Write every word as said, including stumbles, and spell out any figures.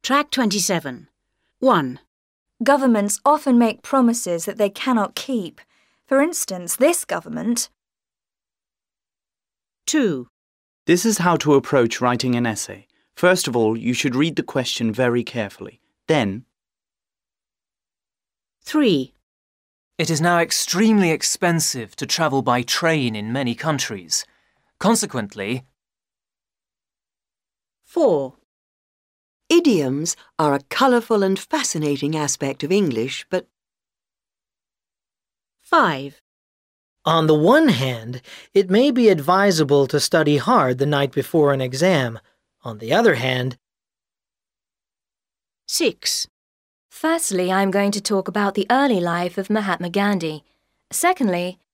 Track twenty-seven. one. Governments often make promises that they cannot keep. For instance, this government. two. This is how to approach writing an essay. First of all, you should read the question very carefully. Then, three. It is now extremely expensive to travel by train in many countries. Consequently, four. Idioms are a colourful and fascinating aspect of English, but five. On the one hand, it may be advisable to study hard the night before an exam. On the other hand, six. Firstly, I'm going to talk about the early life of Mahatma Gandhi. Secondly,